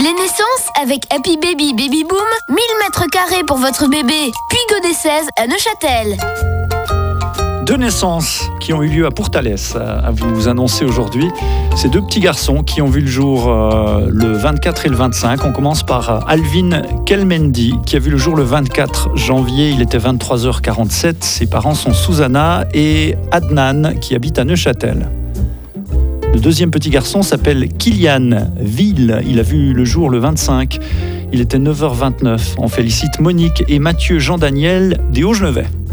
Les naissances avec Happy Baby Baby Boom, 1000 mètres carrés pour votre bébé. Puy Godet 16 à Neuchâtel. 2 naissances qui ont eu lieu à Pourtalès à vous annoncer aujourd'hui. Ces 2 petits garçons qui ont vu le jour le 24 et le 25. On commence par Alvin Kelmendi qui a vu le jour le 24 janvier. Il était 23h47. Ses parents sont Susanna et Adnan qui habitent à Neuchâtel. Le deuxième petit garçon s'appelle Kylian Ville. Il a vu le jour le 25. Il était 9h29. On félicite Monique et Mathieu Jean-Daniel des Hauts-Genevois.